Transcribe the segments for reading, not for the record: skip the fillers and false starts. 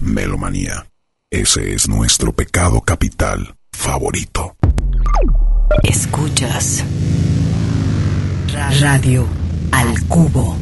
Melomanía. Ese es nuestro pecado capital favorito. Escuchas Radio al Cubo.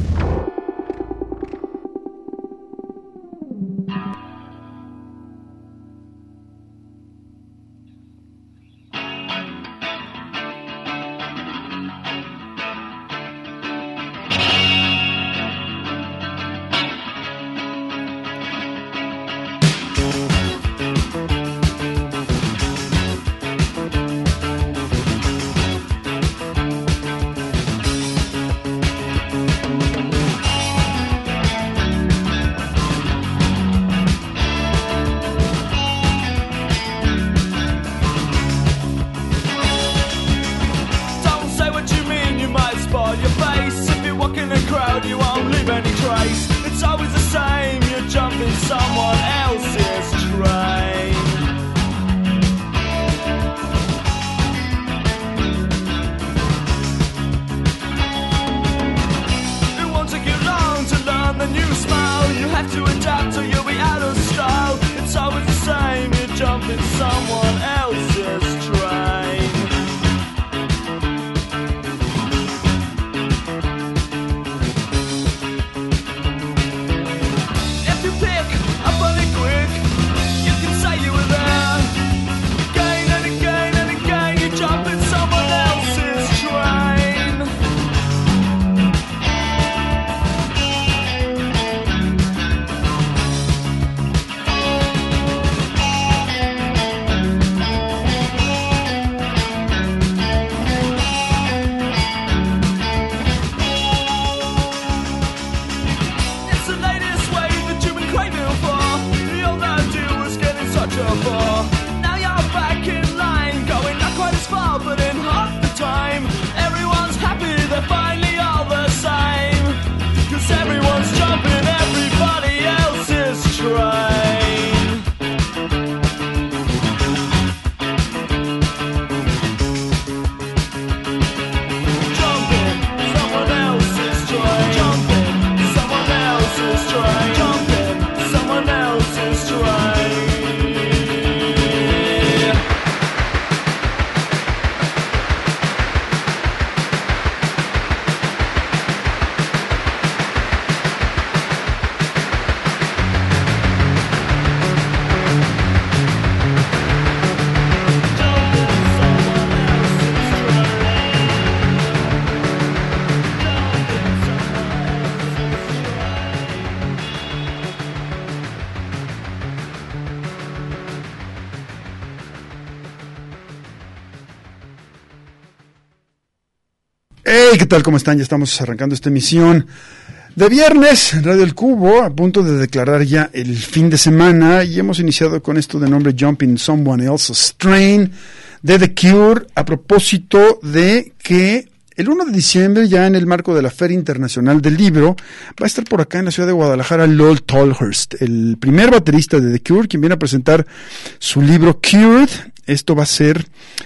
Hey, ¿qué tal? ¿Cómo están? Ya estamos arrancando esta emisión de viernes en Radio El Cubo, a punto de declarar ya el fin de semana, y hemos iniciado con esto de nombre Jumping Someone Else's Train de The Cure, a propósito de que el 1 de diciembre, ya en el marco de la Feria Internacional del Libro, va a estar por acá en la ciudad de Guadalajara Lol Tolhurst, el primer baterista de The Cure, quien viene a presentar su libro Cured. Esto va a ser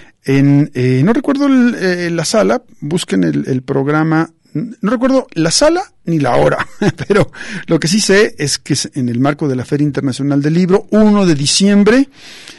en, no recuerdo la sala, busquen el programa, no recuerdo la sala ni la hora, pero lo que sí sé es que es en el marco de la Feria Internacional del Libro, 1 de diciembre,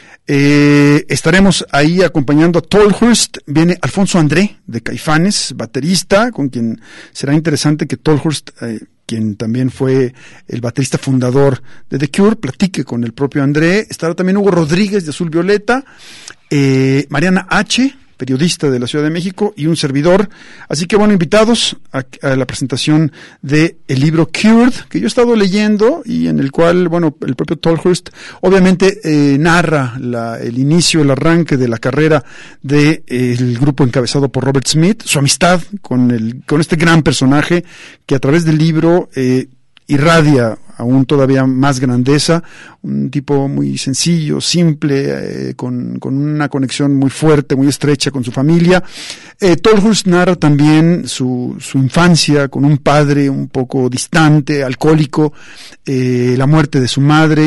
estaremos ahí acompañando a Tolhurst. Viene Alfonso André de Caifanes, baterista, con quien será interesante que Tolhurst, quien también fue el baterista fundador de The Cure, platique con el propio André. Estará también Hugo Rodríguez de Azul Violeta, Mariana H., periodista de la Ciudad de México, y un servidor. Así que bueno, invitados a la presentación de el libro Cured, que yo he estado leyendo y en el cual, bueno, el propio Tolhurst obviamente narra el inicio, el arranque de la carrera de el grupo encabezado por Robert Smith, su amistad con este gran personaje que a través del libro irradia aún todavía más grandeza, un tipo muy sencillo, simple, con una conexión muy fuerte, muy estrecha con su familia. Tolhurst narra también su infancia con un padre un poco distante, alcohólico, la muerte de su madre,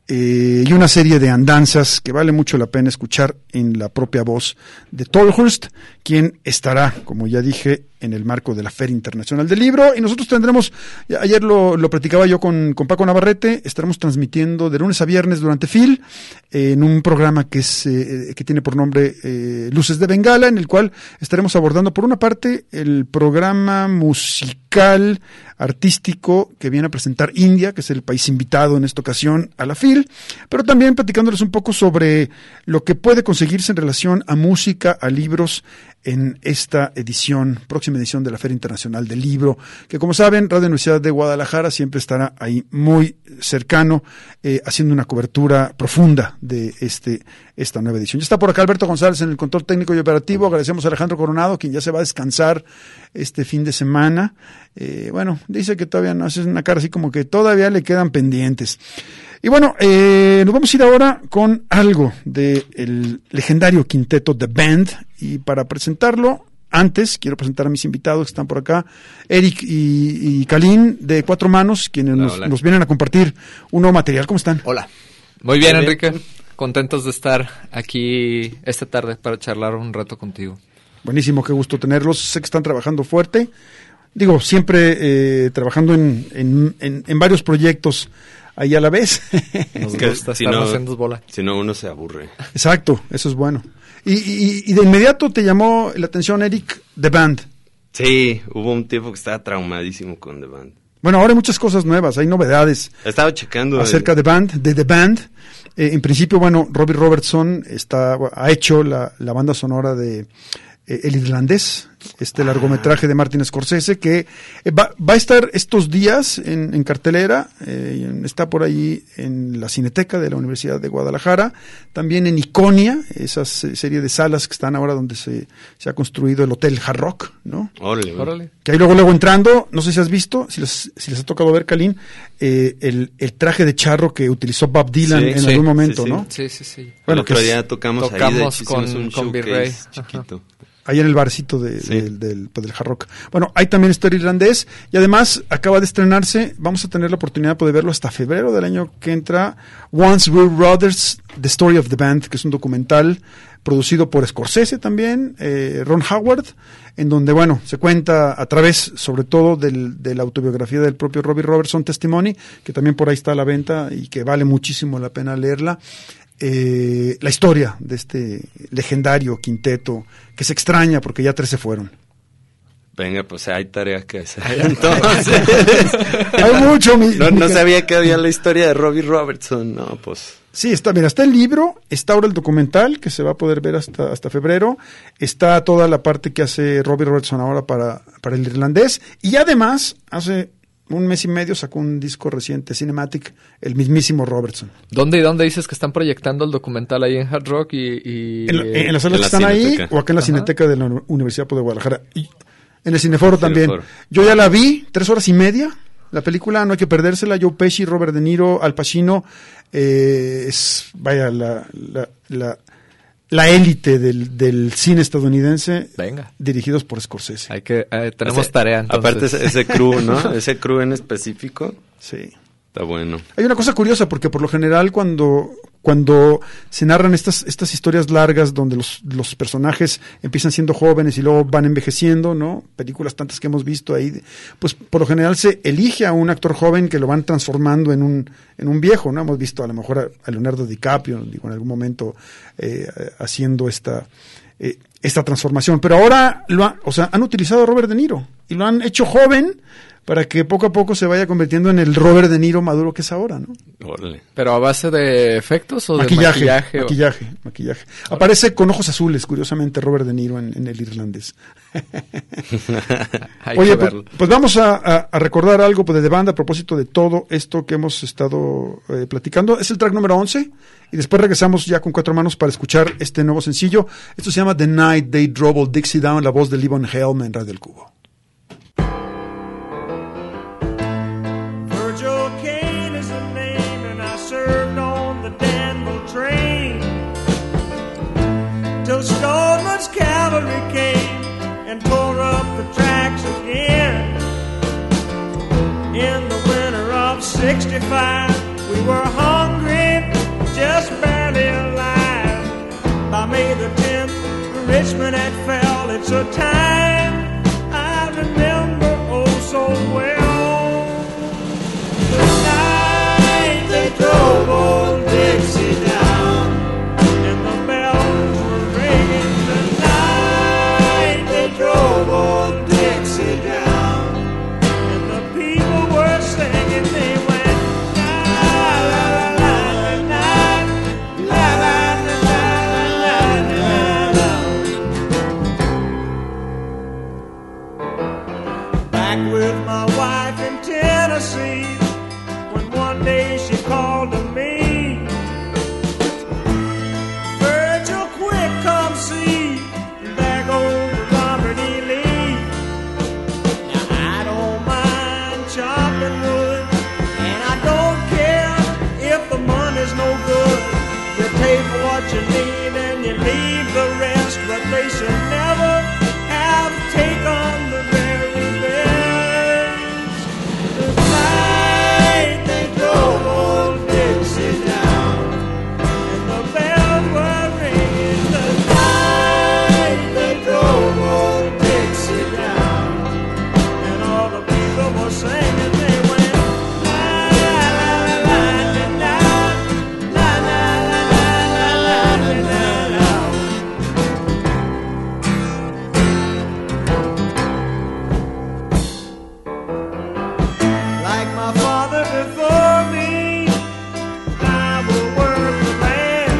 y una serie de andanzas que vale mucho la pena escuchar en la propia voz de Tolhurst, quien estará, como ya dije, en el marco de la Feria Internacional del Libro. Y nosotros tendremos, ayer lo platicaba yo con Paco Navarrete, estaremos transmitiendo de lunes a viernes durante FIL, en un programa que tiene por nombre Luces de Bengala, en el cual estaremos abordando, por una parte, el programa musical artístico que viene a presentar India, que es el país invitado en esta ocasión a la FIL, pero también platicándoles un poco sobre lo que puede conseguirse en relación a música, a libros, en esta próxima edición de la Feria Internacional del Libro, que, como saben, Radio Universidad de Guadalajara siempre estará ahí muy cercano, haciendo una cobertura profunda de esta nueva edición. Ya está por acá Alberto González en el control técnico y operativo. Agradecemos a Alejandro Coronado, quien ya se va a descansar este fin de semana. Bueno, dice que todavía no, hace una cara así como que todavía le quedan pendientes. Y bueno, nos vamos a ir ahora con algo del legendario quinteto The Band, y para presentarlo, antes quiero presentar a mis invitados que están por acá, Eric y Kalin de Cuatro Manos, quienes nos vienen a compartir un nuevo material. ¿Cómo están? Hola. Muy bien, Enrique. Contentos de estar aquí esta tarde para charlar un rato contigo. Buenísimo, qué gusto tenerlos. Sé que están trabajando fuerte. Digo, siempre trabajando en varios proyectos ahí a la vez. Nos gusta estar haciendo bola. Si no, uno se aburre. Exacto, eso es bueno. Y de inmediato te llamó la atención, Eric, The Band. Sí, hubo un tiempo que estaba traumadísimo con The Band. Bueno, ahora hay muchas cosas nuevas, hay novedades. Estaba checando acerca de The Band. En principio, bueno, Robbie Robertson ha hecho la banda sonora de El Irlandés, largometraje de Martin Scorsese, que va a estar estos días en cartelera. Está por ahí en la Cineteca de la Universidad de Guadalajara, también en Iconia, esa serie de salas que están ahora donde se ha construido el Hotel Hard Rock, ¿no? Órale. Que ahí luego entrando, no sé si has visto, si les ha tocado ver, Kalin, el traje de charro que utilizó Bob Dylan en algún momento, ¿no? Sí. Bueno, el otro día tocamos ahí, de hecho, con un showcase chiquito. Ahí en el barcito del Hard Rock. Bueno, hay también este irlandés, y además acaba de estrenarse, vamos a tener la oportunidad de poder verlo hasta febrero del año que entra, Once We're Brothers, The Story of the Band, que es un documental producido por Scorsese también, Ron Howard, en donde, bueno, se cuenta a través, sobre todo, de la autobiografía del propio Robbie Robertson, Testimony, que también por ahí está a la venta y que vale muchísimo la pena leerla. La historia de este legendario quinteto que se extraña porque ya 3 se fueron. Venga, pues hay tareas que hacer. Entonces, hay mucho. No sabía que había la historia de Robbie Robertson, no, pues. Sí, está el libro, está ahora el documental que se va a poder ver hasta febrero, está toda la parte que hace Robbie Robertson ahora para El Irlandés, y además hace un mes y medio sacó un disco reciente, Cinematic, el mismísimo Robertson. ¿Dónde dices que están proyectando el documental? ¿Ahí en Hard Rock en las salas que están ahí, o acá en la Cineteca de la Universidad de Guadalajara? Y en el Cineforo también. Yo ya la vi, 3 horas y media, la película, no hay que perdérsela. Joe Pesci, Robert De Niro, Al Pacino, la élite del cine estadounidense. Venga. Dirigidos por Scorsese. Tenemos tarea, entonces. Aparte ese crew, ¿no? Ese crew en específico. Sí. Está bueno. Hay una cosa curiosa, porque por lo general cuando se narran estas historias largas donde los personajes empiezan siendo jóvenes y luego van envejeciendo, ¿no? Películas tantas que hemos visto ahí, pues por lo general se elige a un actor joven que lo van transformando en un viejo, ¿no? Hemos visto a lo mejor a Leonardo DiCaprio, digo, en algún momento haciendo esta transformación, pero ahora han utilizado a Robert De Niro y lo han hecho joven para que poco a poco se vaya convirtiendo en el Robert De Niro maduro que es ahora, ¿no? Órale. ¿Pero a base de efectos o maquillaje, de maquillaje? Aparece con ojos azules, curiosamente, Robert De Niro en El Irlandés. Oye, pues vamos a recordar algo de The Band a propósito de todo esto que hemos estado platicando. Es el track número 11 y después regresamos ya con Cuatro Manos para escuchar este nuevo sencillo. Esto se llama The Night They Drove Old Dixie Down, la voz de Levon Helm en Radio El Cubo. Stoneman's cavalry came and tore up the tracks again. In the winter of '65, we were hungry Richmond had fell. It's a time I remember oh so well. The night they drove old Dixie down, and the bells were ringing. The night they drove old Dixie down, and the people were singing. They went la la la la la la la la la la. Back with my wife in Tennessee, when one day she called to me, Virgil, quick, come see, there goes Robert E. Lee. Now I don't mind chopping wood, and I don't care if the money's no good. You take what you need and you leave the rest, but they should never have taken the very best. The night they drove old Dixie down, and the bells were ringing. The night they drove old Dixie down, and all the people were singing. They went la la la la la la la la la la la. Like my father before me, I will work the land.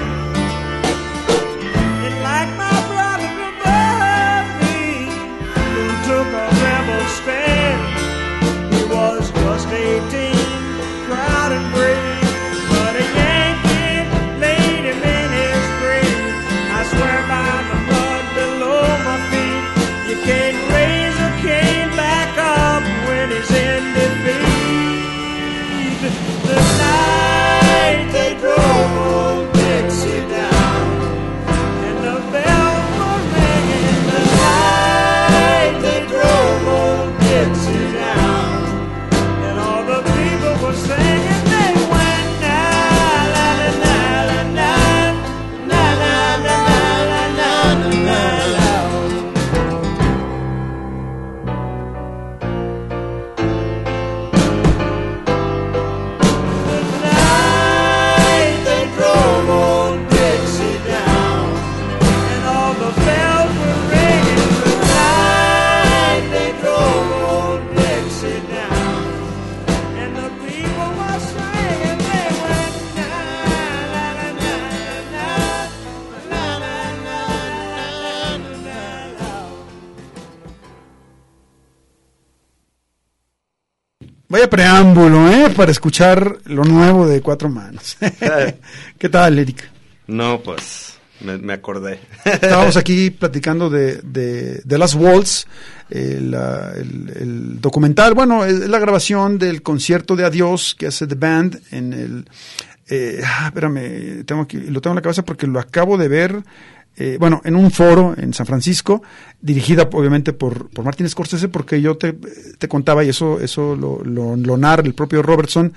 And like my brother above me, who took a rebel stand, he was just 18, proud and brave, but a Yankee laid him in his grave. I swear by the mud below my feet, you can't raise a cane back up when he's in defeat. The night they drove old Dixie down, and the bells were ringing. The night they drove old Dixie down, and all the people were singing. They went la la la la la la la la la la la la. The night they drove old Dixie down, and all the bells were ringing. The night they drove old Dixie down, and the people were singing. They went la la la la la la la la la la. Vaya preámbulo, para escuchar lo nuevo de Cuatro Manos. ¿Qué tal, Eric? No, pues me acordé. Estábamos aquí platicando de Last Waltz, el documental. Bueno, es la grabación del concierto de adiós que hace The Band en el... espérame, lo tengo en la cabeza porque lo acabo de ver. En un foro en San Francisco, dirigida obviamente por Martin Scorsese, porque yo te contaba, y eso lo narra el propio Robertson,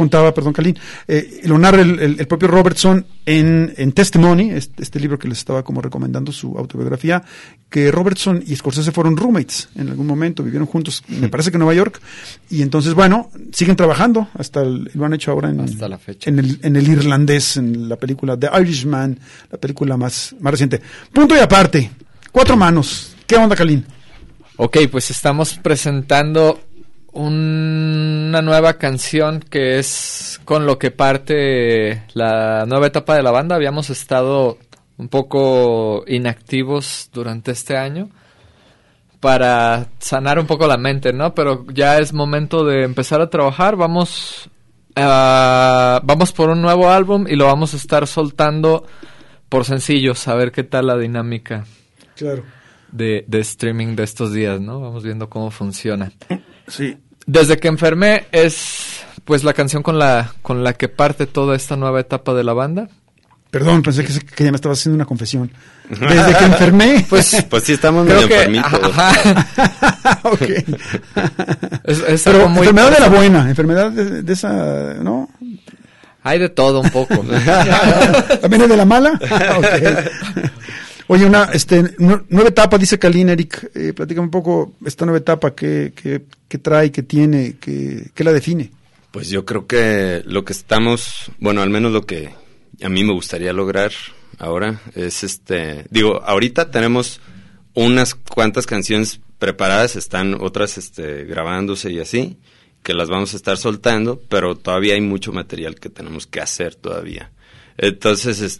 lo narra el propio Robertson en Testimony, este libro que les estaba como recomendando, su autobiografía, que Robertson y Scorsese fueron roommates en algún momento, vivieron juntos, me parece que en Nueva York, y entonces, siguen trabajando, lo han hecho ahora hasta la fecha. en el irlandés, en la película The Irishman, la película más reciente. Punto y aparte, Cuatro Manos. ¿Qué onda, Kalin? Ok, pues estamos presentando una nueva canción que es con lo que parte la nueva etapa de la banda. Habíamos estado un poco inactivos durante este año para sanar un poco la mente, ¿no? Pero ya es momento de empezar a trabajar. Vamos por un nuevo álbum y lo vamos a estar soltando por sencillos, a ver qué tal la dinámica. Claro. De streaming de estos días, ¿no? Vamos viendo cómo funciona. Sí. Desde que enfermé es pues la canción con la que parte toda esta nueva etapa de la banda. Perdón, pensé que ya me estaba haciendo una confesión. Desde que enfermé. Pues sí, estamos medio enfermitos. Ok. Es pero algo muy enfermedad de la buena, enfermedad de esa, ¿no? Hay de todo un poco. ¿También es de la mala? Okay. Oye, nueva etapa, dice Kalin, Eric, platícame un poco esta nueva etapa, qué trae, qué tiene, qué la define. Pues yo creo que lo que estamos, bueno, al menos lo que a mí me gustaría lograr ahora es ahorita tenemos unas cuantas canciones preparadas, están otras grabándose y así, que las vamos a estar soltando, pero todavía hay mucho material que tenemos que hacer todavía. Entonces,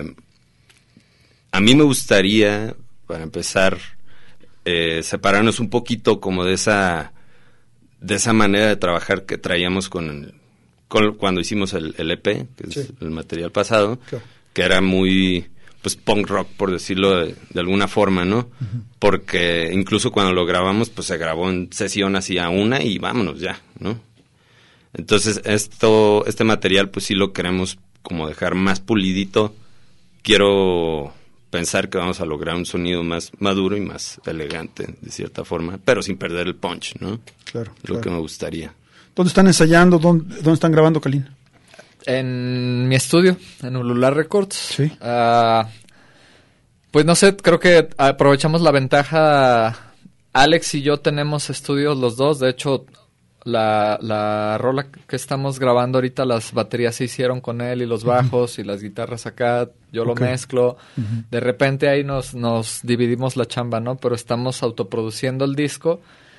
a mí me gustaría, para empezar, separarnos un poquito como de esa manera de trabajar que traíamos cuando hicimos el EP, que es el material pasado, claro, que era muy, pues, punk rock, por decirlo de alguna forma, ¿no? Uh-huh. Porque incluso cuando lo grabamos, pues se grabó en sesión así a una y vámonos ya, ¿no? Entonces este material pues sí lo queremos como dejar más pulidito. Quiero pensar que vamos a lograr un sonido más maduro y más elegante, de cierta forma, pero sin perder el punch, ¿no? Claro. Lo que me gustaría. ¿Dónde están ensayando? ¿Dónde están grabando, Kalin? En mi estudio, en Ulular Records. Sí. Pues no sé, creo que aprovechamos la ventaja. Alex y yo tenemos estudios los dos. De hecho, la rola que estamos grabando ahorita, las baterías se hicieron con él y los bajos y las guitarras acá. Yo lo mezclo. Uh-huh. De repente ahí nos dividimos la chamba, ¿no? Pero estamos autoproduciendo el disco.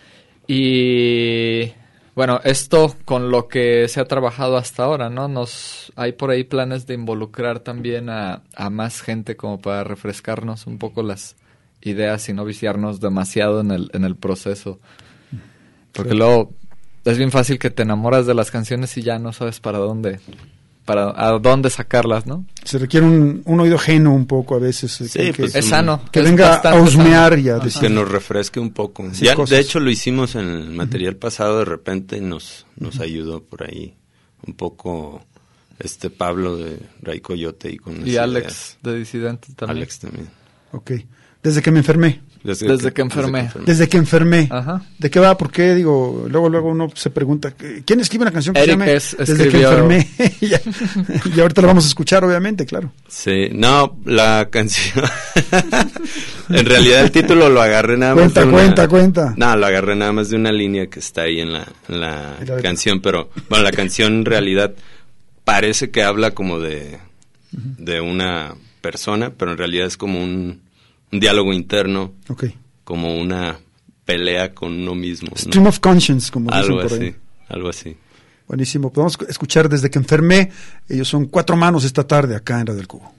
Y bueno, esto con lo que se ha trabajado hasta ahora, ¿no? Hay por ahí planes de involucrar también a más gente como para refrescarnos un poco las ideas y no viciarnos demasiado en el proceso. Porque luego es bien fácil que te enamoras de las canciones y ya no sabes a dónde sacarlas, ¿no? Se requiere un oído ajeno un poco a veces. Sí, pues es sano. Que venga a husmear y a decir. Que nos refresque un poco. Sí, ya, de hecho, lo hicimos en el material pasado, de repente nos ayudó por ahí un poco Pablo de Ray Coyote y Alex de Disidente también. Alex también. Ok. Desde que me enfermé. Desde que enfermé. Desde que enfermé. Ajá. ¿De qué va? ¿Por qué? Digo, luego uno se pregunta, ¿quién escribe una canción que Eric se llame Desde que enfermé? Y ahorita la vamos a escuchar, obviamente, claro. Sí, no, la canción... En realidad el título lo agarré nada más Cuenta. No, lo agarré nada más de una línea que está ahí en la canción, pero bueno, la canción en realidad parece que habla como de una persona, pero en realidad es como un diálogo interno, como una pelea con uno mismo, ¿no? Stream of conscience, como dicen por ahí. Algo así. Buenísimo, podemos escuchar Desde que enfermé. Ellos son 4 manos esta tarde acá en Radio del Cubo.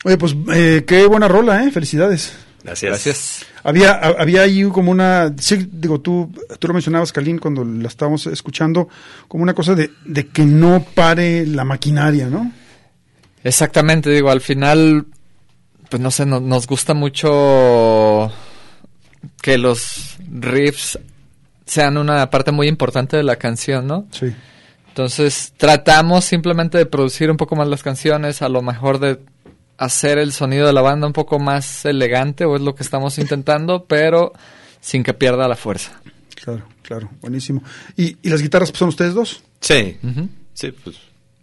Oye, pues qué buena rola, felicidades. Gracias. Había ahí como una, sí, digo, tú lo mencionabas, Kalin, cuando la estábamos escuchando, como una cosa de que no pare la maquinaria, ¿no? Exactamente, digo, al final, pues no sé, nos gusta mucho que los riffs sean una parte muy importante de la canción, ¿no? Sí. Entonces tratamos simplemente de producir un poco más las canciones, a lo mejor de hacer el sonido de la banda un poco más elegante, o es lo que estamos intentando, pero sin que pierda la fuerza. Claro, buenísimo. ¿Y las guitarras pues, son ustedes dos? Sí, Uh-huh. sí, pues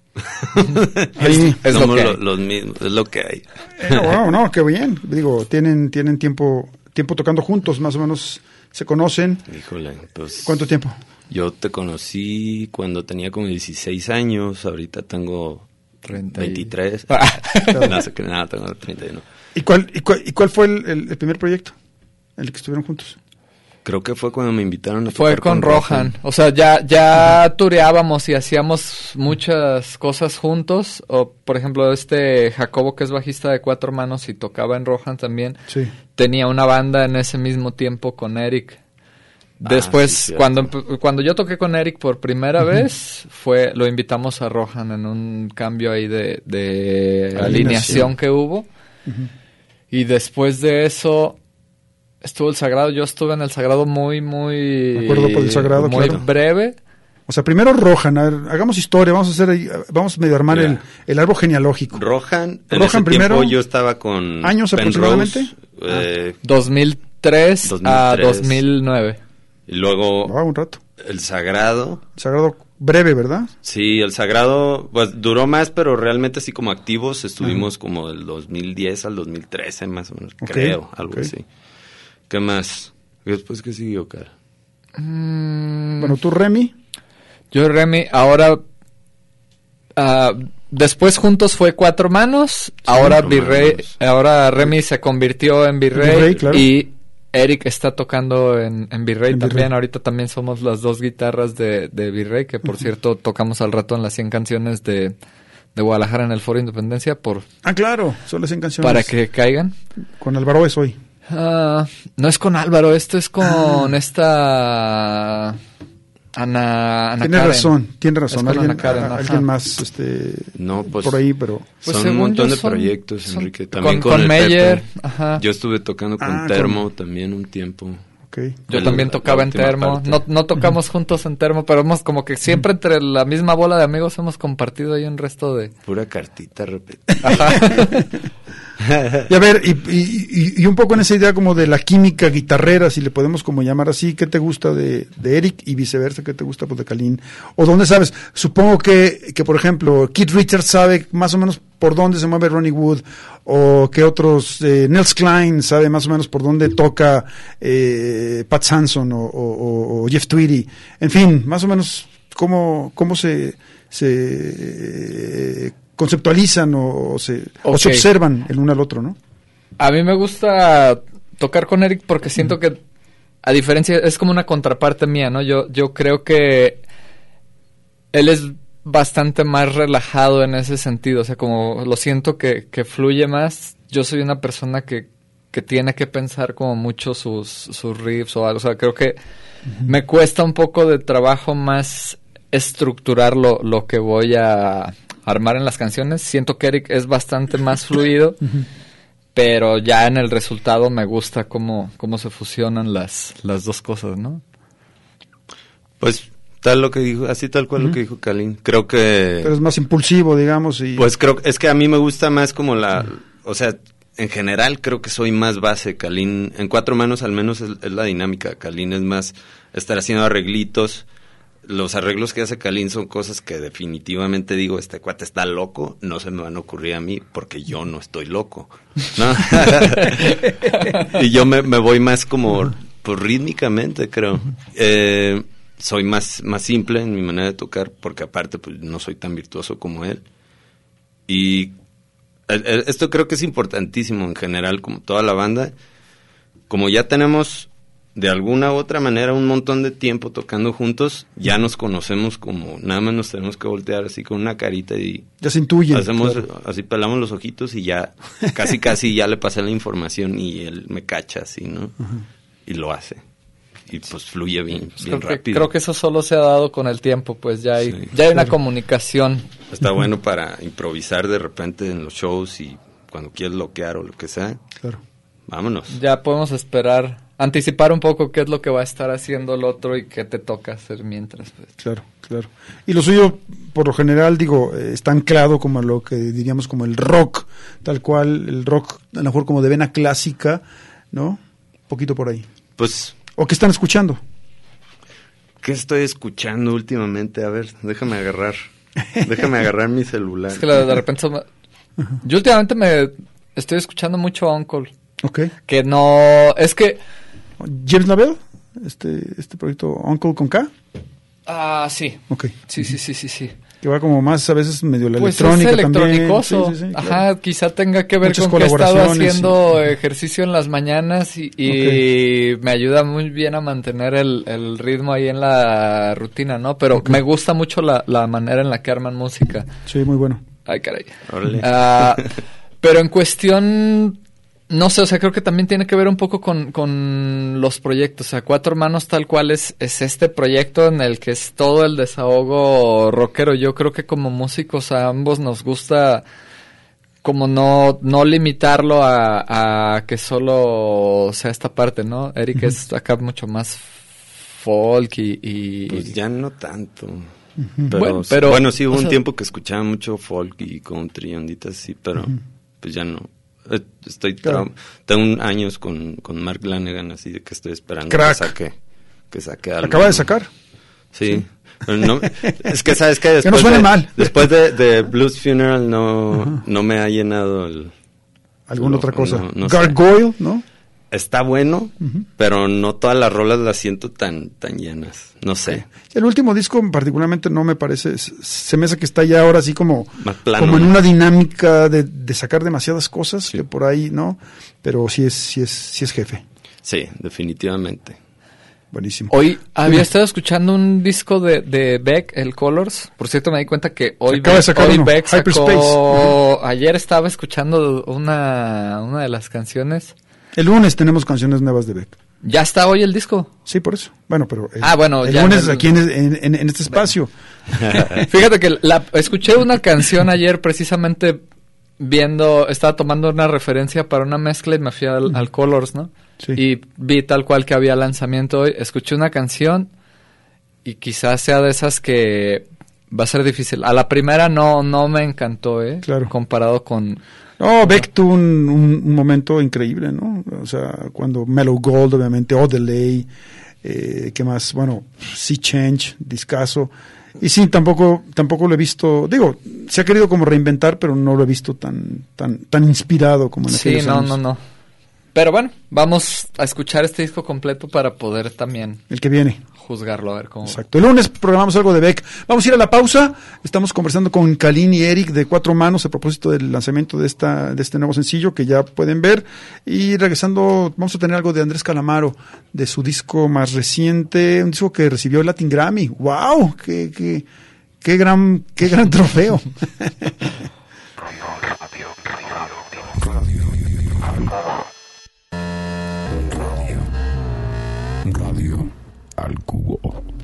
Ahí. Es lo somos que hay. los mismos, es lo que hay. Wow, no, qué bien. Digo, tienen tiempo tocando juntos, más o menos se conocen. Híjole, pues... ¿Cuánto tiempo? Yo te conocí cuando tenía como 16 años, ahorita tengo 23. No sé qué, nada, tengo 31. ¿Y cuál fue el primer proyecto en el que estuvieron juntos? Creo que fue cuando me invitaron a Fue tocar con Rohan. O sea, ya tureábamos y hacíamos muchas cosas juntos. O, por ejemplo, Jacobo, que es bajista de Cuatro Manos y tocaba en Rohan también, Sí. tenía una banda en ese mismo tiempo con Eric. Después, sí, cuando yo toqué con Eric por primera vez, lo invitamos a Rohan en un cambio ahí de alineación que hubo. Y después de eso estuvo el Sagrado. Yo estuve en el Sagrado muy Me acuerdo por el Sagrado, muy claro. breve. O sea, primero Rohan, a ver, hagamos historia, vamos medio a armar Mira. el árbol genealógico. Rohan, en Rohan ese primero, tiempo yo estaba con ¿años Penrose, aproximadamente? 2003 a 2003. 2009. y luego Un rato. el Sagrado. Sagrado breve, ¿verdad? Sí, el Sagrado, pues duró más, pero realmente así como activos estuvimos como del 2010 al 2013 más o menos, Ok, creo, algo ok. así. ¿Qué más? ¿Y después qué siguió, cara? Bueno, tú, Remy. Yo y Remy, ahora... después juntos fue Cuatro Manos, ahora Cuatro Virrey, Manos. ahora Remy se convirtió en Virrey, Virrey, claro. y Eric está tocando en Virrey En también. Virrey. Ahorita también somos las dos guitarras de Virrey, que por cierto tocamos al rato en las 100 canciones de Guadalajara en el Foro Independencia Claro, solo 100 canciones. para que caigan. Con Álvaro es hoy. No es con Álvaro, esto es con esta Ana Tiene Karen. razón. Es con Ana Karen, ajá. Alguien más No, pues por ahí, pero... Pues son un según montón yo de proyectos, son- Enrique. También con el Meyer, Pepe. ajá. Yo estuve tocando con Ah, Termo también un tiempo. Ok. Yo Bueno, también la tocaba en última Termo. parte. No tocamos juntos en Termo, pero hemos como que siempre entre la misma bola de amigos hemos compartido ahí un resto de... Pura cartita repetida. Y a ver, y un poco en esa idea como de la química guitarrera, si le podemos como llamar así, ¿qué te gusta de Eric y viceversa? ¿Qué te gusta pues, de Kalin? ¿O dónde sabes? Supongo que por ejemplo, Keith Richards sabe más o menos por dónde se mueve Ronnie Wood, o que otros, Nels Klein sabe más o menos por dónde toca Pat Sanson o Jeff Tweedy. En fin, más o menos cómo se conceptualizan o se observan el uno al otro, ¿no? A mí me gusta tocar con Eric porque siento que, a diferencia, es como una contraparte mía, ¿no? Yo creo que él es bastante más relajado en ese sentido, o sea, como lo siento que fluye más. Yo soy una persona que tiene que pensar como mucho sus riffs o algo, o sea, creo que me cuesta un poco de trabajo más estructurar lo que voy a armar en las canciones. Siento que Eric es bastante más fluido, pero ya en el resultado me gusta cómo se fusionan las dos cosas, ¿no? Pues tal cual lo que dijo Kalin. Creo que... Pero es más impulsivo, digamos, y... Pues es que a mí me gusta más como o sea, en general creo que soy más base. Kalin, en Cuatro Manos al menos es la dinámica. Kalin es más estar haciendo arreglitos. Los arreglos que hace Kalin son cosas que definitivamente digo, este cuate está loco, no se me van a ocurrir a mí porque yo no estoy loco, ¿no? Y yo me voy más como pues, rítmicamente, creo. Soy más simple en mi manera de tocar porque aparte pues no soy tan virtuoso como él. Y esto creo que es importantísimo en general, como toda la banda. Como ya tenemos de alguna u otra manera un montón de tiempo tocando juntos, ya nos conocemos como, nada más nos tenemos que voltear así con una carita y Ya se intuyen. hacemos, claro. así pelamos los ojitos y ya, casi ya le pasé la información y él me cacha así, ¿no? Y lo hace. Y pues fluye bien rápido. Creo que eso solo se ha dado con el tiempo, pues ya hay, Sí, ya hay una comunicación. Está bueno para improvisar de repente en los shows y cuando quieres bloquear o lo que sea, Claro. vámonos. Ya podemos esperar, anticipar un poco qué es lo que va a estar haciendo el otro y qué te toca hacer mientras. Pues. Claro, claro. Y lo suyo, por lo general, digo, está anclado como a lo que diríamos como el rock, tal cual, el rock a lo mejor como de vena clásica, ¿no? Un poquito por ahí. Pues, ¿O qué están escuchando? ¿qué estoy escuchando últimamente? A ver, déjame agarrar mi celular. Es que de repente... Yo últimamente me estoy escuchando mucho Uncle. Ok. Que no... Es que... James Lavelle, este proyecto Uncle con K. Ah, sí. Ok. Sí. Que va como más a veces medio la Pues electrónica es también. electronicoso. Sí, Ajá, claro. quizá tenga que ver Muchas con que he estado colaboraciones, haciendo sí. ejercicio en las mañanas y me ayuda muy bien a mantener el ritmo ahí en la rutina, ¿no? Pero me gusta mucho la manera en la que arman música. Sí, muy bueno. Ay, caray. Órale. Pero en cuestión, no sé, o sea, creo que también tiene que ver un poco con los proyectos. O sea, Cuatro Hermanos tal cual es este proyecto en el que es todo el desahogo rockero. Yo creo que como músicos a ambos nos gusta como no limitarlo a que solo sea esta parte, ¿no? Eric es acá mucho más folk y Pues ya no tanto. Bueno, Sí hubo o un sea, tiempo que escuchaba mucho folk y country, onditas así, pero pues ya no. Claro. Tengo años con Mark Lanegan, así de que estoy esperando Crack. que saque algo. Acaba de sacar. Sí. Pero no, es que sabes que después no suene mal. Después de Blues Funeral no me ha llenado ¿Alguna otra cosa? no sé. Gargoyle, ¿no? Está bueno, pero no todas las rolas las siento tan llenas. No sé. El último disco particularmente no me parece, se me hace que está ya ahora así como, Más plano, como en ¿no? una dinámica de sacar demasiadas cosas que por ahí, ¿no? Pero sí es jefe. Sí, definitivamente. Buenísimo. Hoy había estado escuchando un disco de Beck, el Colors. Por cierto, me di cuenta que hoy Acaba de sacar uno, Beck sacó... Hyperspace. Ayer estaba escuchando una de las canciones. El lunes tenemos canciones nuevas de Beck. ¿Ya está hoy el disco? Sí, por eso. Bueno, pero bueno, el ya lunes en el- aquí en este espacio. Fíjate que escuché una canción ayer precisamente estaba tomando una referencia para una mezcla y me fui al Colors, ¿no? Sí. Y vi tal cual que había lanzamiento hoy. Escuché una canción y quizás sea de esas que va a ser difícil. A la primera no me encantó, Claro. comparado con... No, Beck tuvo un momento increíble, ¿no? O sea, cuando Mellow Gold, obviamente, Odelay, ¿qué más? Bueno, Sea Change, discazo. Y sí, tampoco lo he visto, digo, se ha querido como reinventar, pero no lo he visto tan inspirado como en Sí, aquellos años. no. Pero bueno, vamos a escuchar este disco completo para poder también El que viene. juzgarlo, a ver cómo... Exacto. El lunes programamos algo de Beck. Vamos a ir a la pausa. Estamos conversando con Kalin y Eric de Cuatro Manos a propósito del lanzamiento de este nuevo sencillo que ya pueden ver. Y regresando, vamos a tener algo de Andrés Calamaro, de su disco más reciente, un disco que recibió el Latin Grammy. ¡Wow! ¡Qué gran trofeo! Radio al cubo.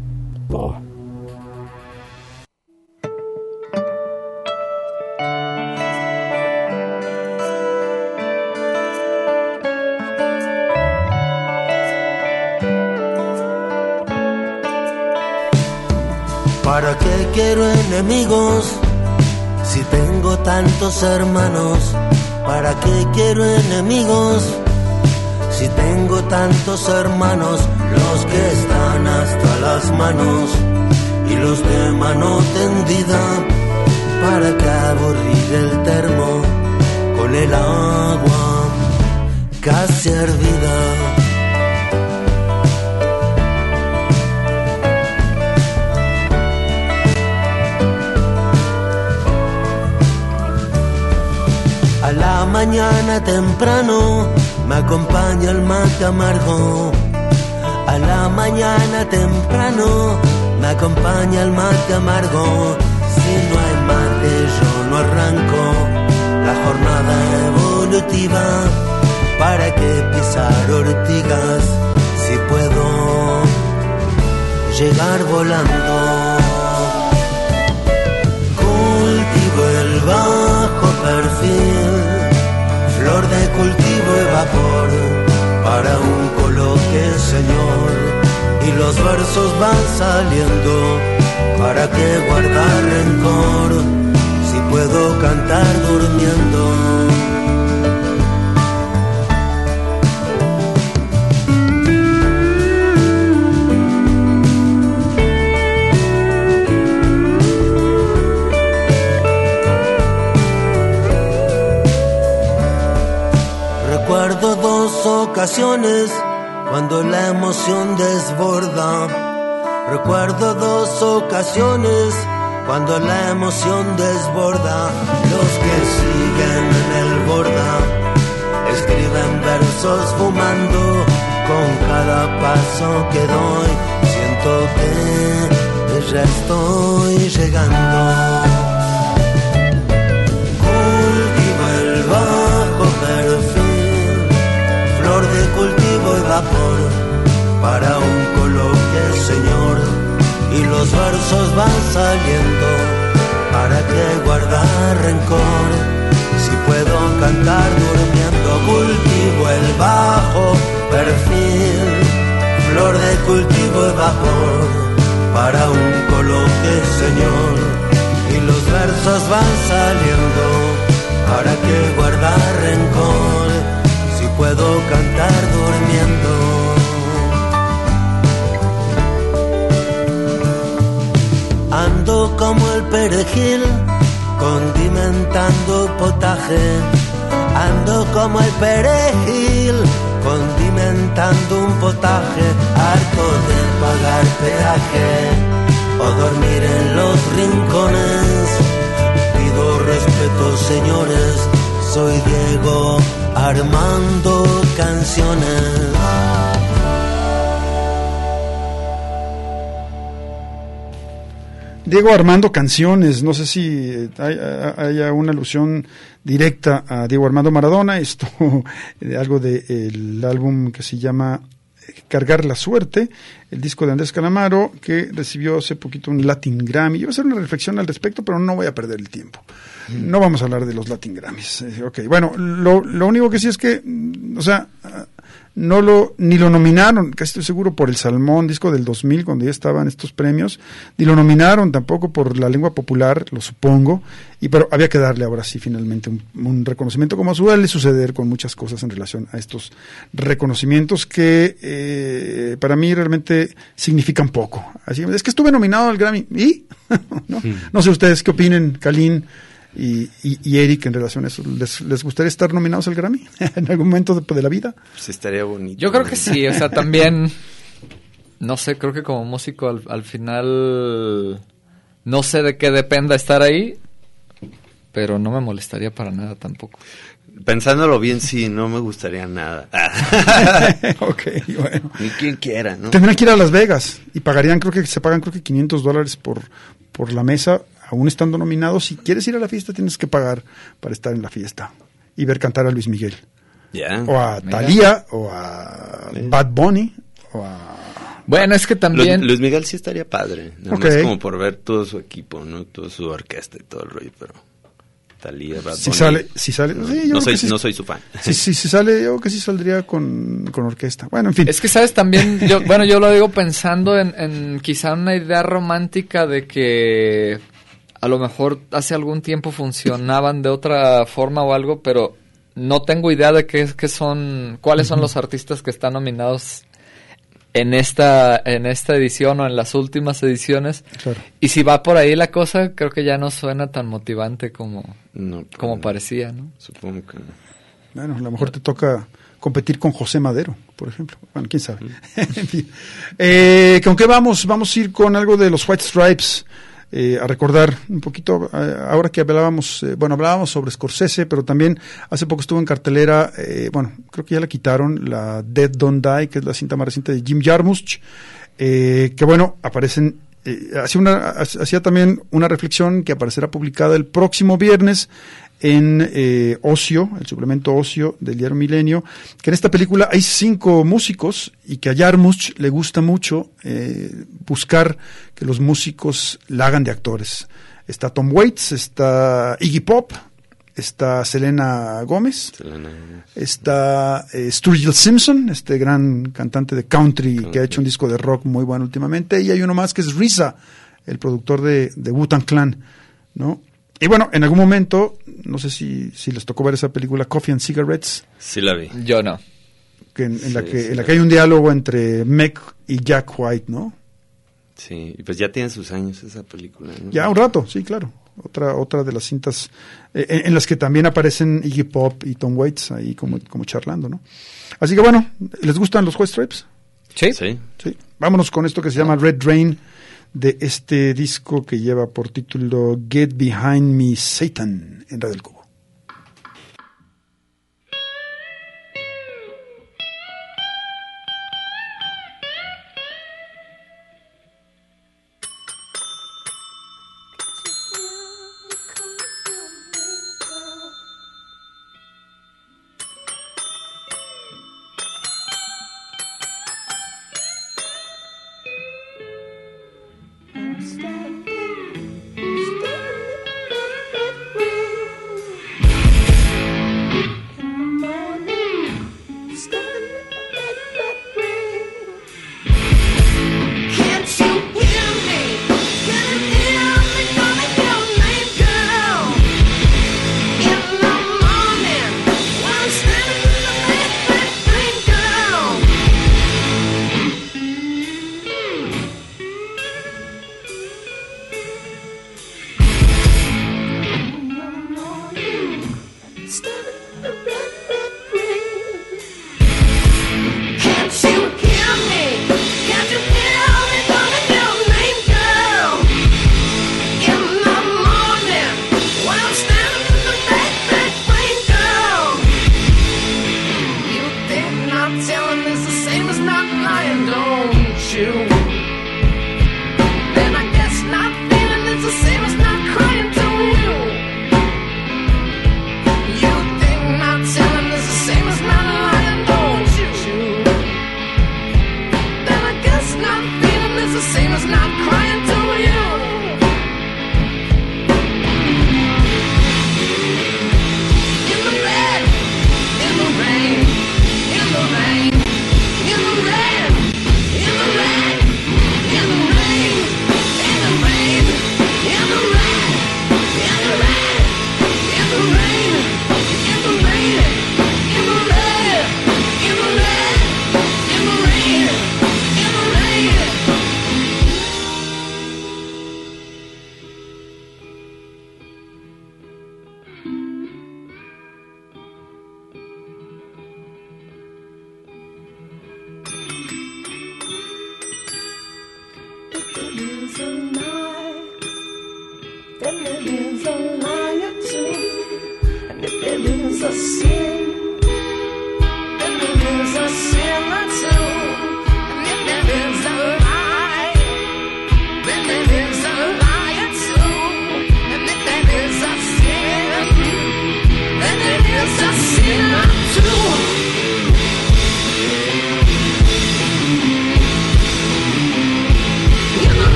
¿Para qué quiero enemigos si tengo tantos hermanos? ¿Para qué quiero enemigos si tengo tantos hermanos? Los que están hasta las manos y los de mano tendida. ¿Para qué aburrir el termo con el agua casi hervida? A la mañana temprano me acompaña el mate amargo. A la mañana temprano me acompaña el mate amargo. Si no hay mate yo no arranco la jornada evolutiva. ¿Para qué pisar ortigas si puedo llegar volando? Cultivo el bajo perfil, flor de cultivo y vapor, para un coloque, señor, y los versos van saliendo. ¿Para qué guardar rencor si puedo cantar durmiendo? Recuerdo dos ocasiones cuando la emoción desborda. Recuerdo dos ocasiones cuando la emoción desborda. Los que siguen en el borda escriben versos fumando. Con cada paso que doy siento que ya estoy llegando. Cultivo el bajo perfil, flor de cultivo y vapor, para un coloque, señor, y los versos van saliendo. ¿Para qué guardar rencor si puedo cantar durmiendo? Cultivo el bajo perfil, flor de cultivo y vapor, para un coloque, señor, y los versos van saliendo. ¿Para qué guardar rencor si puedo cantar durmiendo? Ando como el perejil, condimentando potaje. Ando como el perejil, condimentando un potaje. Harto de pagar peaje o dormir en los rincones. Pido respeto, señores, soy Diego Armando Canciones. Diego Armando Canciones, no sé si haya una alusión directa a Diego Armando Maradona, esto algo del álbum que se llama Cargar la Suerte, el disco de Andrés Calamaro, que recibió hace poquito un Latin Grammy. Yo voy a hacer una reflexión al respecto, pero no voy a perder el tiempo. No vamos a hablar de los Latin Grammys. Ok, bueno, lo único que sí es que, o sea, ni lo nominaron, casi estoy seguro, por El Salmón, disco del 2000, cuando ya estaban estos premios, ni lo nominaron tampoco por La Lengua Popular, lo supongo, pero había que darle ahora sí finalmente un reconocimiento, como suele suceder con muchas cosas en relación a estos reconocimientos que para mí realmente significan poco. Así es que estuve nominado al Grammy, ¿y? No sé ustedes qué opinen, Kalin y Eric, en relación a eso. ¿Les gustaría estar nominados al Grammy en algún momento de la vida? Pues estaría bonito. Yo creo que sí, o sea, también, no sé, creo que como músico al final, no sé de qué dependa estar ahí, pero no me molestaría para nada tampoco. Pensándolo bien, sí, no me gustaría nada. Ok, bueno. Ni quien quiera, ¿no? Tendrán que ir a Las Vegas y pagarían, se pagan $500 por la mesa, aún estando nominados. Si quieres ir a la fiesta, tienes que pagar para estar en la fiesta y ver cantar a Luis Miguel. Yeah. O a Thalía, o a Bad Bunny, o a... Bueno, es que también... Luis Miguel sí estaría padre, nada más como por ver todo su equipo, ¿no? Toda su orquesta y todo el rollo, pero... Thalía, Bad Bunny... Si sale... No soy su fan. Si sale, yo creo que sí saldría con orquesta. Bueno, en fin. Es que, ¿sabes? También, yo lo digo pensando en quizá una idea romántica de que a lo mejor hace algún tiempo funcionaban de otra forma o algo, pero no tengo idea de cuáles son los artistas que están nominados en esta edición o en las últimas ediciones. Claro. Y si va por ahí la cosa, creo que ya no suena tan motivante como parecía, ¿no? Supongo que no. Bueno, a lo mejor te toca competir con José Madero, por ejemplo. Bueno, quién sabe. En fin. ¿Con qué vamos? Vamos a ir con algo de los White Stripes. a recordar un poquito, ahora que hablábamos sobre Scorsese, pero también hace poco estuvo en cartelera, creo que ya la quitaron, la Dead Don't Die, que es la cinta más reciente de Jim Jarmusch, que aparecen, hacía también una reflexión que aparecerá publicada el próximo viernes en Ocio, el suplemento Ocio del diario Milenio, que en esta película hay 5 músicos y que a Jarmusch le gusta mucho buscar que los músicos la hagan de actores. Está Tom Waits, está Iggy Pop, está Selena Gómez, está Sturgill Simpson, este gran cantante de country que ha hecho un disco de rock muy bueno últimamente, y hay uno más que es RZA, el productor de Wu-Tang Clan, ¿no? Y bueno, en algún momento, no sé si les tocó ver esa película Coffee and Cigarettes. Sí la vi. Yo no. En la que hay un diálogo entre Meg y Jack White, ¿no? Sí, y pues ya tiene sus años esa película, ¿no? Ya un rato, sí, claro. Otra de las cintas en las que también aparecen Iggy Pop y Tom Waits ahí como charlando, ¿no? Así que bueno, ¿les gustan los White Stripes? Sí. Sí. Sí. Vámonos con esto que se llama Red Rain, de este disco que lleva por título Get Behind Me Satan, en Radio del Cubo.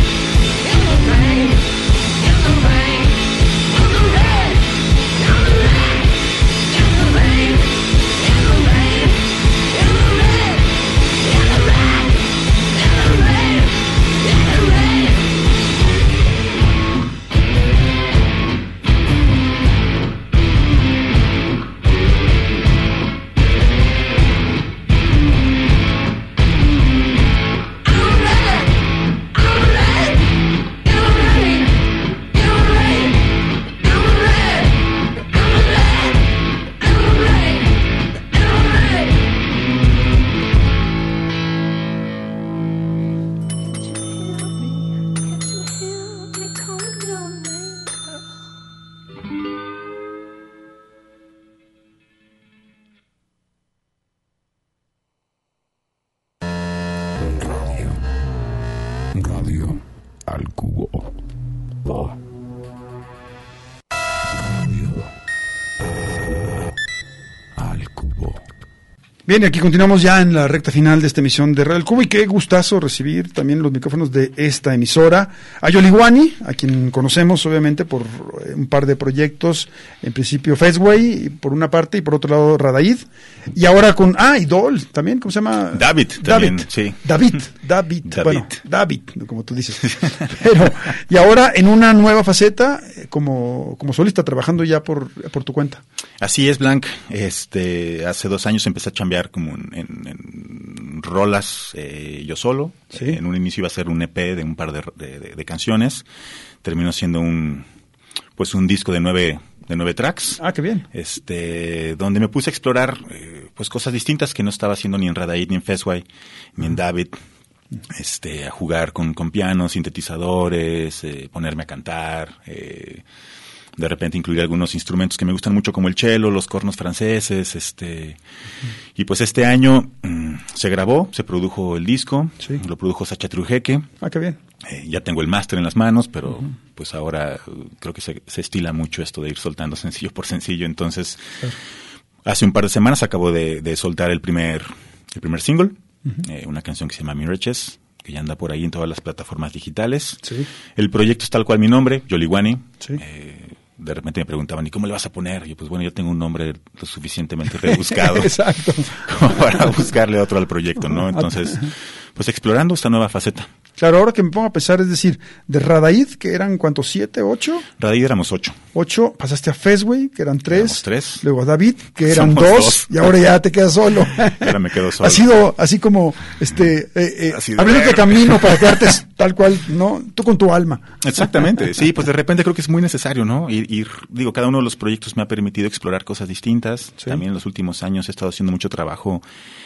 In the rain, Radio al Cubo. Radio al Cubo. Bien, y aquí continuamos ya en la recta final de esta emisión de Radio El Cubo, y qué gustazo recibir también los micrófonos de esta emisora a Yoliwani, a quien conocemos obviamente por un par de proyectos, en principio Fezway por una parte y por otro lado Radaid, y ahora con Idol también, ¿cómo se llama? David, también, sí. David, bueno, David, como tú dices. Pero, y ahora en una nueva faceta como solista, trabajando ya por tu cuenta. Así es, Blanc. Hace 2 años empecé a chambear como en rolas yo solo. ¿Sí? En un inicio iba a ser un EP de un par de canciones. Terminó siendo un disco de 9 tracks. Ah, qué bien. Donde me puse a explorar pues cosas distintas que no estaba haciendo ni en Radaid, ni en Fezway, ni en David. A jugar con pianos, sintetizadores, ponerme a cantar, de repente incluir algunos instrumentos que me gustan mucho como el cello, los cornos franceses, y pues este año se grabó, se produjo el disco, sí. Lo produjo Sacha Trujeke. Ah, qué bien. Ya tengo el máster en las manos, pero pues ahora creo que se estila mucho esto de ir soltando sencillo por sencillo, entonces hace un par de semanas acabo de soltar el primer single, una canción que se llama Mirages, que ya anda por ahí en todas las plataformas digitales. Sí. El proyecto es tal cual mi nombre, Yoliwani. Sí. De repente me preguntaban, ¿y cómo le vas a poner? Y yo, pues bueno, yo tengo un nombre lo suficientemente rebuscado Exacto. como para buscarle otro al proyecto, ¿no? Entonces, pues explorando esta nueva faceta. Claro, ahora que me pongo a pensar, es decir, de Radaid, que eran, ¿cuántos? 7, 8. Radaid éramos 8. 8, pasaste a Fezway, que eran 3. Éramos 3. Luego a David, que eran Somos 2, y ahora ya te quedas solo. Ahora me quedo solo. Ha sido así como, abriéndote camino para quedarte tal cual, ¿no? Tú con tu alma. Exactamente, sí, pues de repente creo que es muy necesario, ¿no? Digo, cada uno de los proyectos me ha permitido explorar cosas distintas. Sí. También en los últimos años he estado haciendo mucho trabajo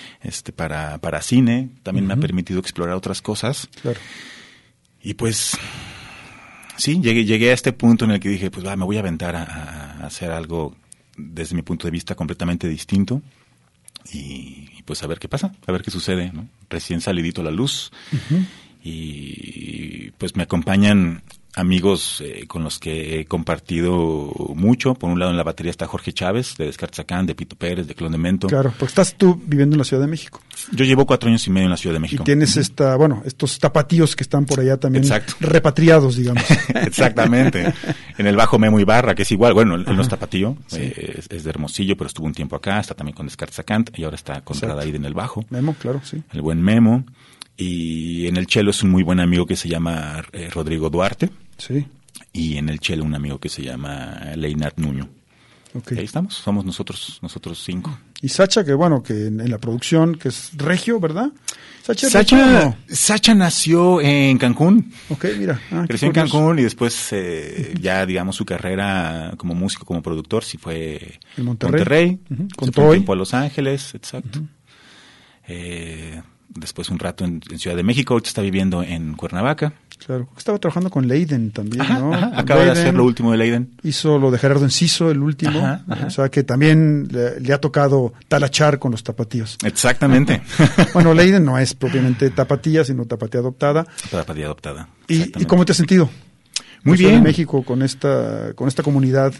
para cine. También me ha permitido explorar otras cosas. Claro. Y pues, sí, llegué a este punto en el que dije, pues me voy a aventar a hacer algo desde mi punto de vista completamente distinto. Y pues a ver qué pasa, a ver qué sucede, ¿no? Recién salidito a la luz. Y pues me acompañan amigos con los que he compartido mucho. Por un lado en la batería está Jorge Chávez, de Descartzacán, de Pito Pérez, de Clon de Mento. Claro, porque estás tú viviendo en la Ciudad de México. Yo llevo 4 años y medio en la Ciudad de México. Y tienes estos tapatíos que están por allá también. Exacto. Repatriados, digamos. Exactamente. En el bajo Memo Ibarra, que es igual, bueno, él no es tapatío, Sí. es de Hermosillo, pero estuvo un tiempo acá, está también con Descartzacán y ahora está con Exacto. Radaid en el bajo. Memo, claro, sí. El buen Memo. Y en el cello es un muy buen amigo que se llama Rodrigo Duarte. Sí. Y en el cello un amigo que se llama Leinart Nuño. Ok. Ahí estamos, somos nosotros 5. Y Sacha, que bueno, que en la producción, que es regio, ¿verdad? ¿Es regio o no? Sacha nació en Cancún. Ok, mira. Qué Creció en curioso. Cancún y después ya, digamos, su carrera como músico, como productor, sí fue En Monterrey. Con Se fue un Troy. tiempo a Los Ángeles, exacto. Después un rato en Ciudad de México, ahorita está viviendo en Cuernavaca. Claro, estaba trabajando con Leiden también, ¿no? Con Acaba de Leiden. hacer lo último de Leiden. Hizo lo de Gerardo Enciso, el último. Ajá. O sea, que también le ha tocado talachar con los tapatíos. Exactamente. Bueno, Leiden no es propiamente tapatía, sino tapatía adoptada. Tapatía adoptada. ¿Y cómo te has sentido? Muy Ciudad bien. de México con esta comunidad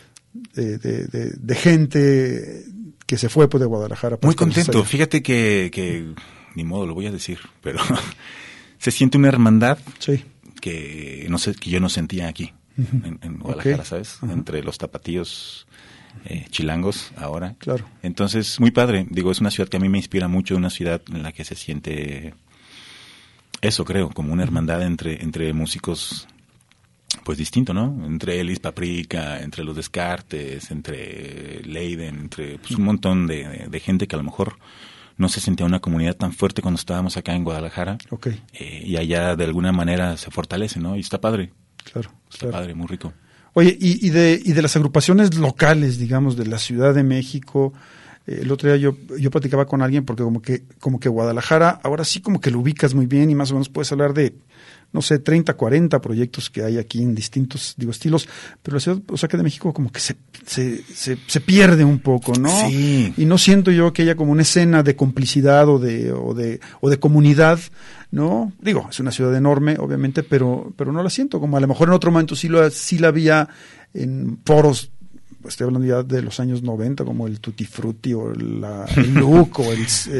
de gente que se fue pues, de Guadalajara. para Muy establecerse contento. allá. Fíjate que ni modo, lo voy a decir, pero se siente una hermandad Sí. que yo no sentía aquí en Guadalajara, Ok. ¿sabes? Entre los tapatíos chilangos ahora. Claro. Entonces, muy padre. Digo, es una ciudad que a mí me inspira mucho, una ciudad en la que se siente eso, creo, como una hermandad entre músicos pues distinto, ¿no? Entre Elis Paprika, entre Los Descartes, entre Leiden, entre pues, un montón de gente que a lo mejor no se sentía una comunidad tan fuerte cuando estábamos acá en Guadalajara. Ok, Y allá de alguna manera se fortalece, ¿no? Y está padre, claro. está padre, muy rico. Oye, y de las agrupaciones locales, digamos, de la Ciudad de México, El otro día yo platicaba con alguien porque como que Guadalajara ahora sí como que lo ubicas muy bien y más o menos puedes hablar de, no sé, 30, 40 proyectos que hay aquí en distintos, estilos, pero la ciudad, Osaka de México como que se pierde un poco, ¿no? Sí. Y no siento yo que haya como una escena de complicidad o de comunidad, ¿no? Digo, es una ciudad enorme, obviamente, pero no la siento, como a lo mejor en otro momento sí la había en foros. Estoy hablando ya de los años 90, como el Tutti Frutti o el Look o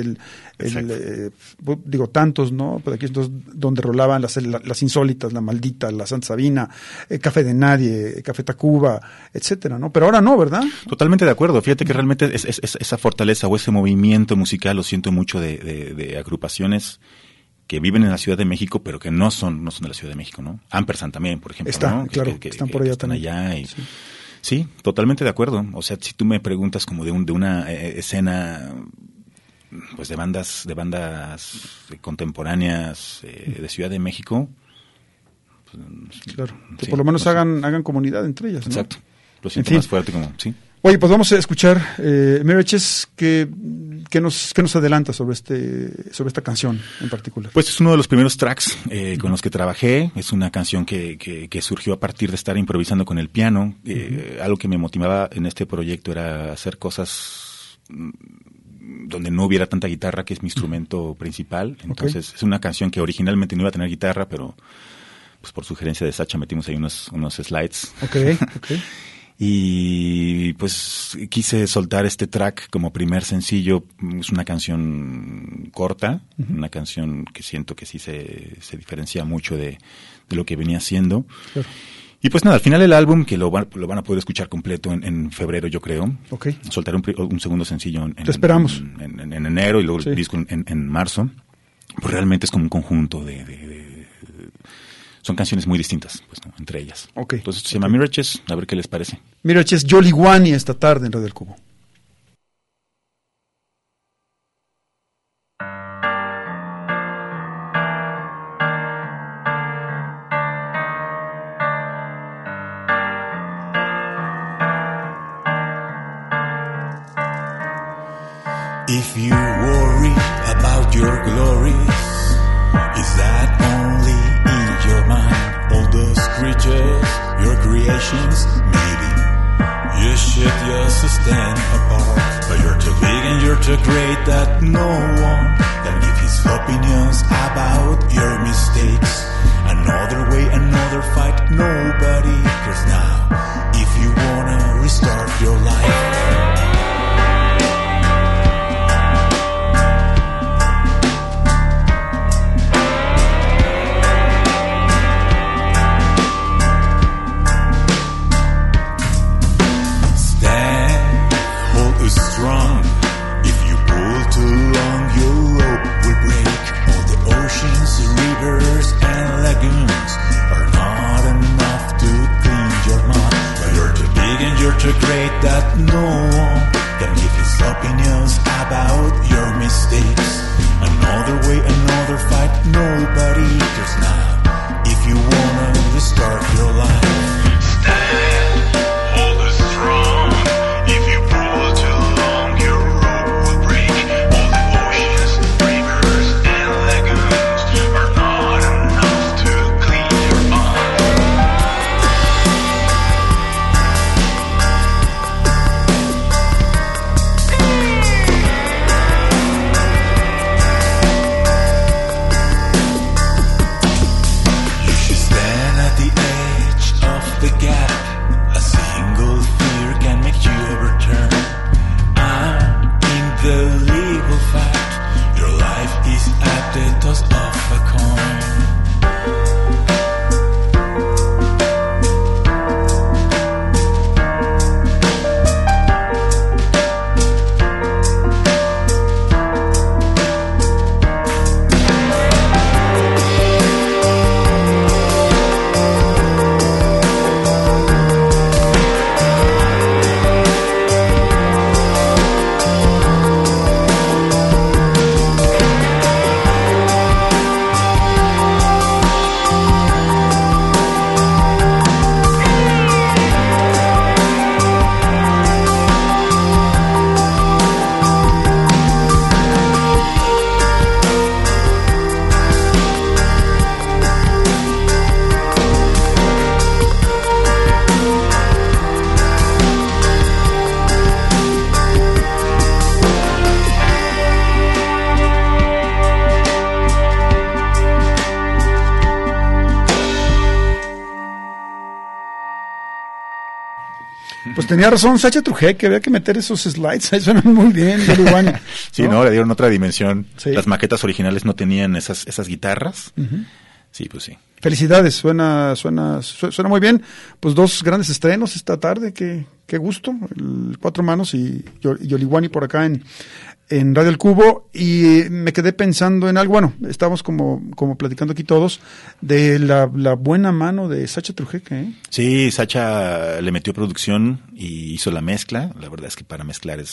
digo, tantos, ¿no? Pues aquí es donde rolaban las insólitas, la maldita, la Santa Sabina, Café de Nadie, Café Tacuba, etcétera, ¿no? Pero ahora no, ¿verdad? Totalmente de acuerdo. Fíjate que realmente esa fortaleza o ese movimiento musical lo siento mucho de agrupaciones que viven en la Ciudad de México, pero que no son de la Ciudad de México, ¿no? Ampersand también, por ejemplo, está, ¿no? Claro, que están por allá también. Están allá y... Sí, totalmente de acuerdo. O sea, si tú me preguntas como de una escena, pues de bandas contemporáneas de Ciudad de México, pues, claro, que sí, por lo menos no sé. hagan comunidad entre ellas, ¿no? Exacto. Lo siento En fin. más fuerte como, sí. Oye, pues vamos a escuchar Mirages, que nos adelanta sobre esta canción en particular. Pues es uno de los primeros tracks con los que trabajé. Es una canción que surgió a partir de estar improvisando con el piano. Algo que me motivaba en este proyecto era hacer cosas donde no hubiera tanta guitarra, que es mi instrumento principal. Entonces es una canción que originalmente no iba a tener guitarra, pero pues por sugerencia de Sacha metimos ahí unos slides. Okay. Y pues quise soltar este track como primer sencillo. Es una canción corta, una canción que siento que sí se diferencia mucho de lo que venía haciendo. Claro. Y pues nada, al final el álbum, que lo van a poder escuchar completo en febrero, yo creo. Okay. Soltaré un segundo sencillo Te esperamos. En enero y luego el disco en marzo. Pues realmente es como un conjunto son canciones muy distintas, pues, ¿no? Entre ellas. Okay. Entonces se llama Mirages, a ver qué les parece. Mirages, Jolly Guani esta tarde en Radio del Cubo. If you worry about your glories, is that only in your mind? All those creatures, your creations, maybe you should just stand apart. But you're too big and you're too great that no one can give his opinions about your mistakes. Another way, another fight, nobody cares now. If you wanna restart your life, strong. If you pull too long, your rope will break. All the oceans, rivers, and lagoons are not enough to clean your mind. But you're too big and you're too great that no one can give his opinions about your mistakes. Another way, another fight, nobody cares now. If you wanna restart your life, stand, hold it strong. If you pull too long, your rope will break. All the oceans, rivers, and lagoons are not enough to clean your mind. You should stand at the edge Pues tenía razón Sacha Trujillo, que había que meter esos slides, ahí suenan muy bien, Giovanni. Sí, ¿no? Le dieron otra dimensión. Sí. Las maquetas originales no tenían esas guitarras. Sí, pues sí. Felicidades, suena muy bien. Pues 2 grandes estrenos esta tarde, qué gusto. El Cuatro Manos y Yoliwani por acá en Radio El Cubo, y me quedé pensando en algo, bueno, estamos como platicando aquí todos, de la buena mano de Sacha Trujillo, ¿eh? Sí, Sacha le metió producción y hizo la mezcla. La verdad es que para mezclar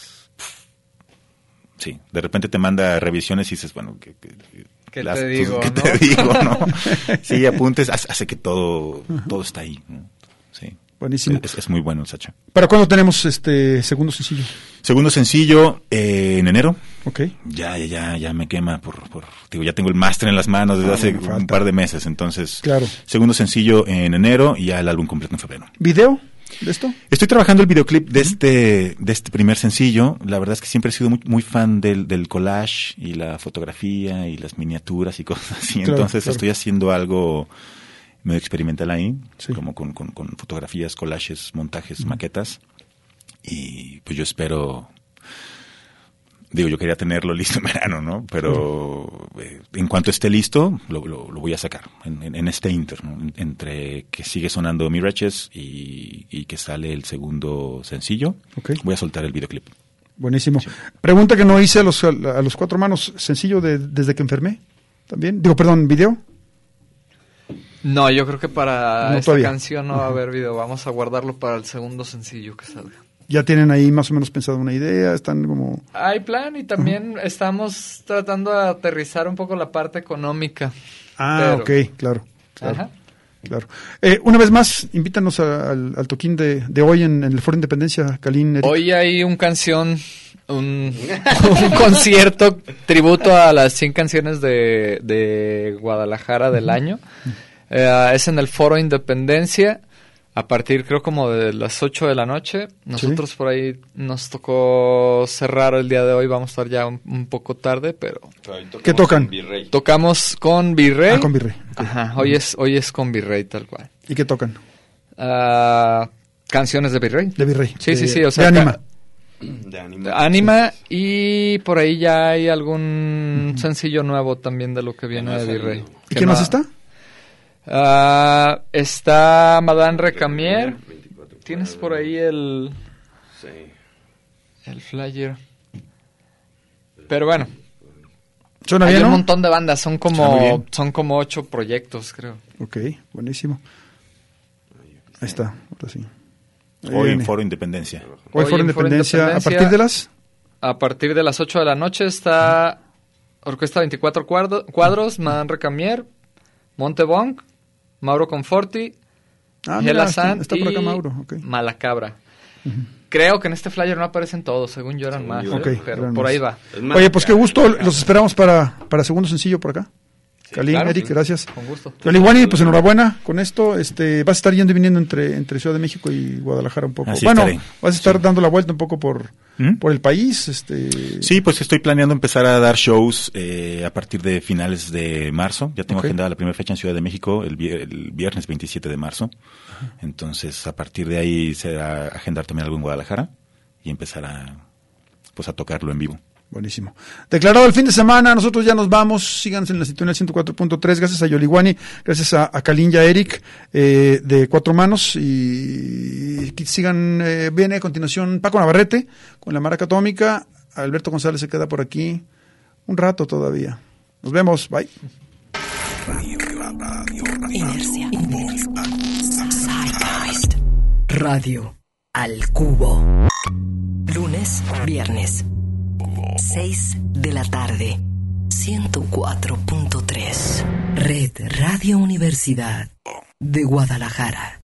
sí, de repente te manda revisiones y dices, bueno, ¿qué te digo, ¿qué ¿no? te digo, no? Sí, apuntes, hace que todo está ahí, ¿no? Sí. Buenísimo. Es muy bueno, Sacha. ¿Para cuándo tenemos segundo sencillo? Segundo sencillo en enero. Ok. Ya me quema digo, ya tengo el máster en las manos desde hace un par de meses, entonces. Claro. Segundo sencillo en enero y ya el álbum completo en febrero. ¿Video de esto? Estoy trabajando el videoclip de este primer sencillo. La verdad es que siempre he sido muy, muy fan del collage y la fotografía y las miniaturas y cosas así. Claro, Entonces claro. estoy haciendo algo medio experimental ahí, Sí. como con fotografías, collages, montajes, maquetas. Y pues yo espero, digo, yo quería tenerlo listo en verano, ¿no? Pero en cuanto esté listo, lo voy a sacar en este inter, ¿no? Entre que sigue sonando Mirages y que sale el segundo sencillo, Ok. voy a soltar el videoclip. Buenísimo. Pregunta que no hice a los Cuatro Manos, sencillo desde que enfermé, también. Digo, perdón, video. No, yo creo que para No, esta todavía. canción no va a haber video. Vamos a guardarlo para el segundo sencillo que salga. Ya tienen ahí más o menos pensado una idea, están como... Hay plan y también estamos tratando de aterrizar un poco la parte económica. Ah, Pero- ok, claro. Ajá. Claro. Una vez más, invítanos al toquín de hoy en el Foro Independencia, Kalin, Eric. Hoy hay un concierto tributo a las 100 canciones de Guadalajara del año. Es en el Foro Independencia, a partir creo como de las 8 de la noche. Nosotros por ahí nos tocó cerrar el día de hoy, vamos a estar ya un poco tarde, pero ¿Qué tocan? tocamos con Virrey. Ah, con Virrey. Ok. Ajá, hoy es con Virrey tal cual. ¿Y qué tocan? Canciones de Virrey. De Virrey. Sí, sí, o sea, de Anima. De Anima, y por ahí ya hay algún sencillo nuevo también de lo que viene de Virrey. ¿Y Que quién no- más está? Está Madame Recamier. ¿Tienes por ahí el flyer? Pero bueno, ¿Suena hay bien, un no? montón de bandas, son Suena muy bien. como 8 proyectos, creo. Ok, buenísimo. Ahí está, ahora sí. Ahí Hoy en viene. Foro Independencia. Hoy Hoy Foro en Foro Independencia, a Independencia. partir de las... A partir de las 8 de la noche está Orquesta 24 Cuadros, Madame Recamier, Montebonc, Mauro Conforti, Ah, mira, Gela está, San está por acá y Mauro. Ok. Malacabra. Creo que en este flyer no aparecen todos, según yo eran más, Ok, pero eran por más. ahí va. Oye, pues qué gusto, los esperamos para segundo sencillo por acá. Kalin, claro, Eric, sí. gracias. Con gusto. Yoliwani, pues enhorabuena con esto. Vas a estar yendo y viniendo entre Ciudad de México y Guadalajara un poco. Así Bueno, estaré. vas a estar dando la vuelta un poco por ¿Mm? el país. Sí, pues estoy planeando empezar a dar shows a partir de finales de marzo. Ya tengo Ok. agendada la primera fecha en Ciudad de México el viernes 27 de marzo. Entonces, a partir de ahí será agendar también algo en Guadalajara y empezar a tocarlo en vivo. Buenísimo. Declarado el fin de semana, nosotros ya nos vamos. Síganos en la sintonía 104.3. Gracias a Yoliwani, gracias a Kalin y a Eric de Cuatro Manos. Y que sigan, viene a continuación Paco Navarrete con la Maraca Atómica. Alberto González se queda por aquí un rato todavía. Nos vemos, bye. Inercia. Zeitgeist. Radio al cubo. Lunes, viernes. 6 de la tarde. 104.3. Red Radio Universidad de Guadalajara.